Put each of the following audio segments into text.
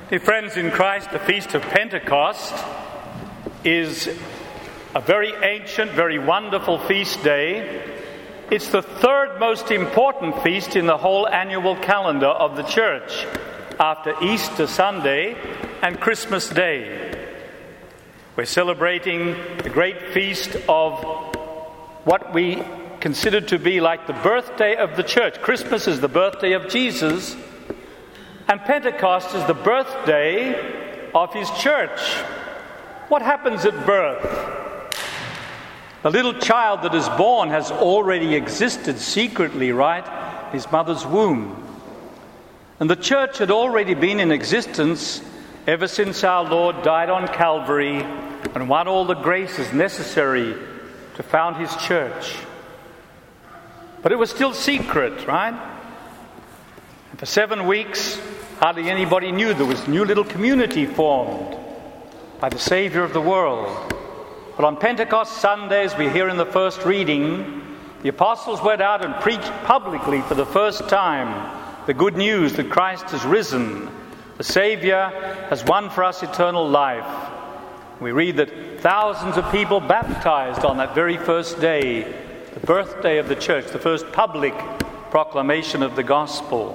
Dear friends in Christ, the Feast of Pentecost is a very ancient, very wonderful feast day. It's the third most important feast in the whole annual calendar of the Church, after Easter Sunday and Christmas Day. We're celebrating the great feast of what we consider to be like the birthday of the Church. Christmas is the birthday of Jesus, and Pentecost is the birthday of his church. What happens at birth? The little child that is born has already existed secretly, right? In his mother's womb. And the church had already been in existence ever since our Lord died on Calvary and won all the graces necessary to found his church. But it was still secret, right? And for 7 weeks, hardly anybody knew there was a new little community formed by the Savior of the world. But on Pentecost Sundays, we hear in the first reading, the apostles went out and preached publicly for the first time the good news that Christ has risen. The Savior has won for us eternal life. We read that thousands of people baptized on that very first day, the birthday of the church, the first public proclamation of the gospel.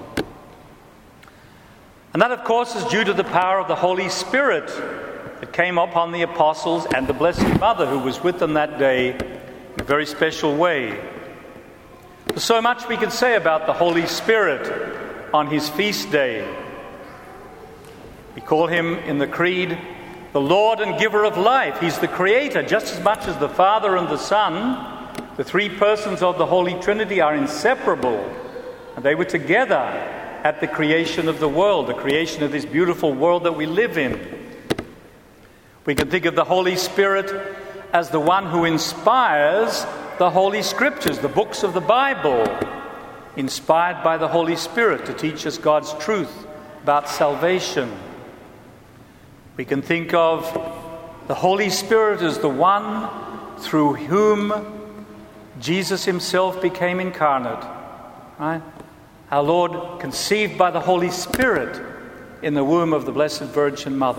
And that, of course, is due to the power of the Holy Spirit that came upon the apostles and the Blessed Mother who was with them that day in a very special way. There's so much we can say about the Holy Spirit on his feast day. We call him in the Creed the Lord and Giver of life. He's the Creator just as much as the Father and the Son. The three persons of the Holy Trinity are inseparable, and they were together at the creation of the world, the creation of this beautiful world that we live in. We can think of the Holy Spirit as the one who inspires the Holy Scriptures, the books of the Bible, inspired by the Holy Spirit to teach us God's truth about salvation. We can think of the Holy Spirit as the one through whom Jesus himself became incarnate, right? Our Lord conceived by the Holy Spirit in the womb of the Blessed Virgin Mother.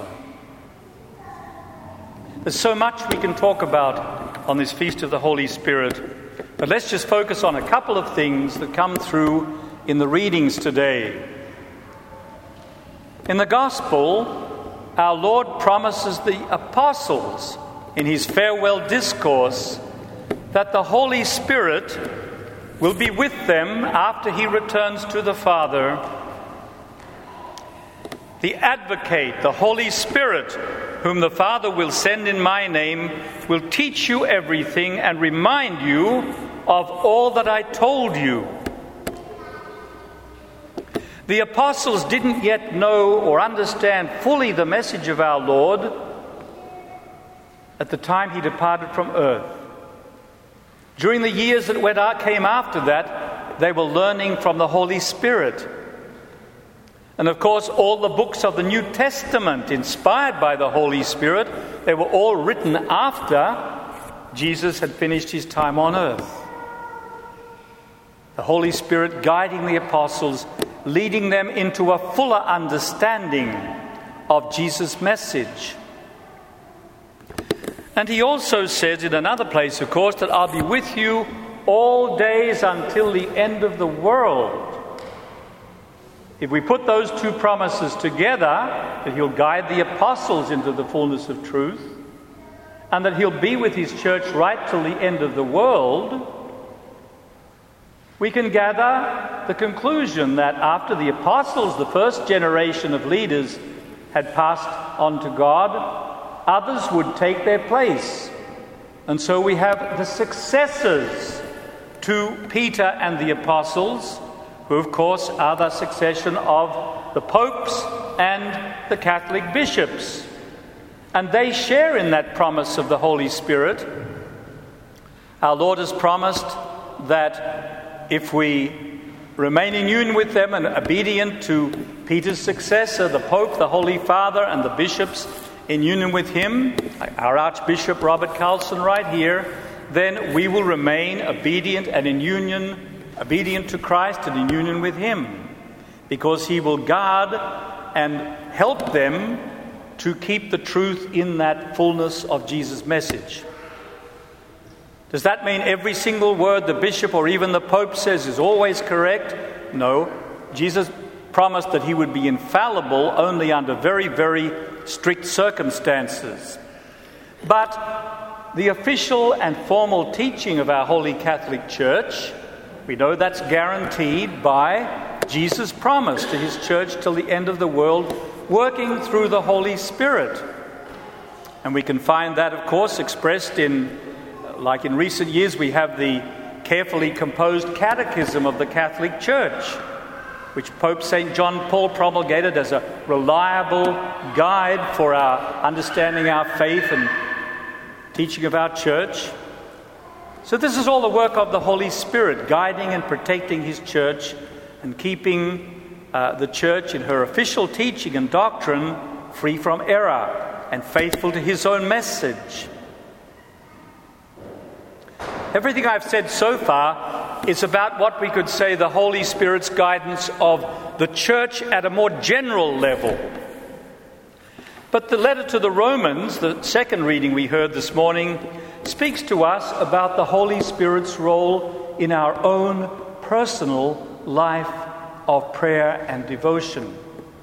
There's so much we can talk about on this Feast of the Holy Spirit, but let's just focus on a couple of things that come through in the readings today. In the Gospel, our Lord promises the apostles in his farewell discourse that the Holy Spirit will be with them after he returns to the Father. The Advocate, the Holy Spirit, whom the Father will send in my name, will teach you everything and remind you of all that I told you. The apostles didn't yet know or understand fully the message of our Lord at the time he departed from earth. During the years that came after that, they were learning from the Holy Spirit. And of course, all the books of the New Testament, inspired by the Holy Spirit, they were all written after Jesus had finished his time on earth. The Holy Spirit guiding the apostles, leading them into a fuller understanding of Jesus' message. And he also says in another place, of course, that I'll be with you all days until the end of the world. If we put those two promises together, that he'll guide the apostles into the fullness of truth, and that he'll be with his church right till the end of the world, we can gather the conclusion that after the apostles, the first generation of leaders, had passed on to God, others would take their place. And so we have the successors to Peter and the apostles, who of course are the succession of the popes and the Catholic bishops. And they share in that promise of the Holy Spirit. Our Lord has promised that if we remain in union with them and obedient to Peter's successor, the Pope, the Holy Father, and the bishops, in union with him, our Archbishop Robert Carlson right here, then we will remain obedient and in union, obedient to Christ and in union with him, because he will guard and help them to keep the truth in that fullness of Jesus' message. Does that mean every single word the bishop or even the Pope says is always correct? No. Jesus promised that he would be infallible only under very, very strict circumstances. But the official and formal teaching of our Holy Catholic Church, we know that's guaranteed by Jesus' promise to his church till the end of the world, working through the Holy Spirit. And we can find that, of course, expressed in, like in recent years, we have the carefully composed Catechism of the Catholic Church, which Pope St. John Paul promulgated as a reliable guide for our understanding our faith and teaching of our church. So this is all the work of the Holy Spirit, guiding and protecting his church and keeping the church in her official teaching and doctrine free from error and faithful to his own message. Everything I've said so far is about what we could say the Holy Spirit's guidance of the church at a more general level. But the letter to the Romans, the second reading we heard this morning, speaks to us about the Holy Spirit's role in our own personal life of prayer and devotion.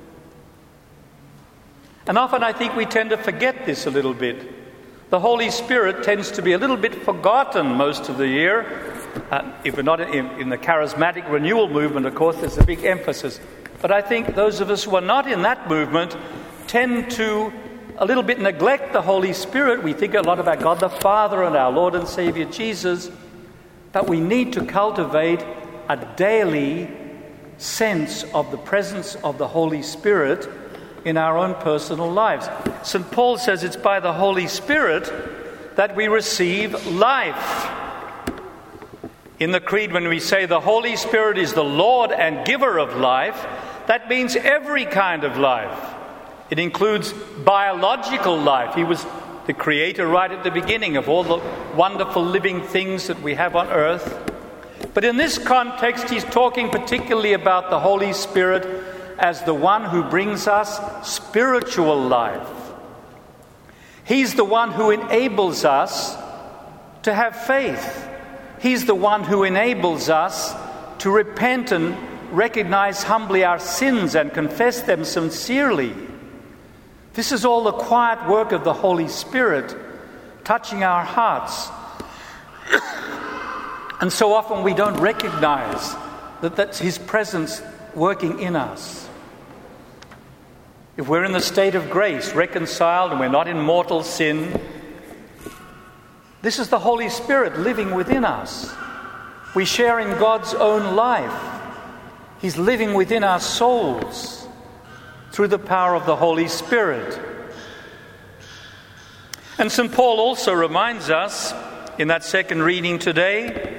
And often I think we tend to forget this a little bit. The Holy Spirit tends to be a little bit forgotten most of the year. If we're not in the charismatic renewal movement, of course, there's a big emphasis. But I think those of us who are not in that movement tend to a little bit neglect the Holy Spirit. We think a lot about God the Father and our Lord and Savior Jesus. But we need to cultivate a daily sense of the presence of the Holy Spirit in our own personal lives. St. Paul says it's by the Holy Spirit that we receive life. In the Creed, when we say the Holy Spirit is the Lord and giver of life, that means every kind of life. It includes biological life. He was the creator right at the beginning of all the wonderful living things that we have on earth. But in this context, he's talking particularly about the Holy Spirit as the one who brings us spiritual life. He's the one who enables us to have faith. He's the one who enables us to repent and recognize humbly our sins and confess them sincerely. This is all the quiet work of the Holy Spirit touching our hearts. And so often we don't recognize that that's his presence working in us. If we're in the state of grace, reconciled, and we're not in mortal sin, this is the Holy Spirit living within us. We share in God's own life. He's living within our souls through the power of the Holy Spirit. And St. Paul also reminds us in that second reading today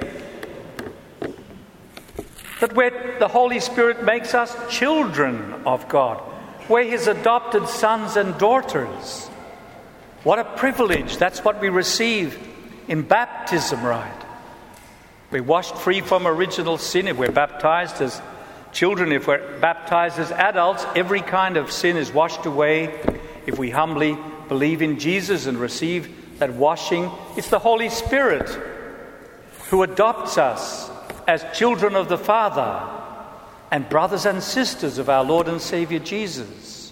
that where the Holy Spirit makes us children of God, we're his adopted sons and daughters. What a privilege. That's what we receive in baptism, right? We're washed free from original sin if we're baptized as children. If we're baptized as adults, every kind of sin is washed away. If we humbly believe in Jesus and receive that washing, it's the Holy Spirit who adopts us as children of the Father and brothers and sisters of our Lord and Savior Jesus.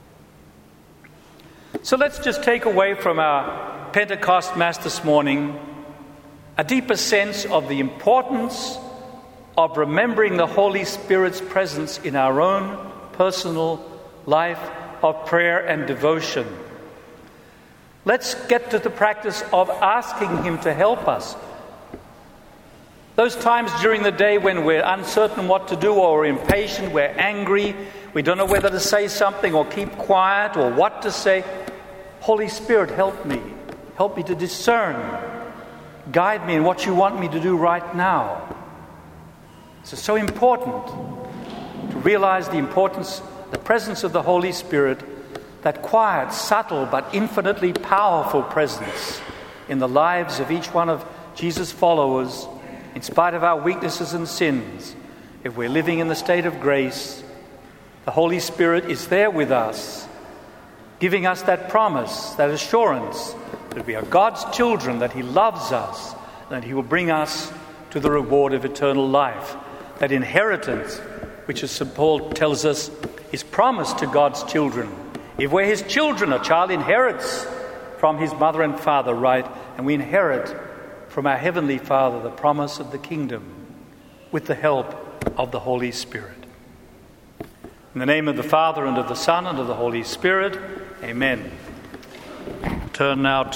So let's just take away from our Pentecost Mass this morning a deeper sense of the importance of remembering the Holy Spirit's presence in our own personal life of prayer and devotion. Let's get to the practice of asking him to help us. Those times during the day when we're uncertain what to do, or we're impatient, we're angry, we don't know whether to say something or keep quiet or what to say. Holy Spirit, help me. Help me to discern. Guide me in what you want me to do right now. It's so important to realize the importance, the presence of the Holy Spirit, that quiet, subtle, but infinitely powerful presence in the lives of each one of Jesus' followers, in spite of our weaknesses and sins. If we're living in the state of grace, The Holy Spirit is there with us, giving us that promise, that assurance that we are God's children, that he loves us, that he will bring us to the reward of eternal life. That inheritance, which as St. Paul tells us, is promised to God's children. If we're his children, a child inherits from his mother and father, right? And we inherit from our Heavenly Father the promise of the kingdom with the help of the Holy Spirit. In the name of the Father, and of the Son, and of the Holy Spirit, amen. Turn now to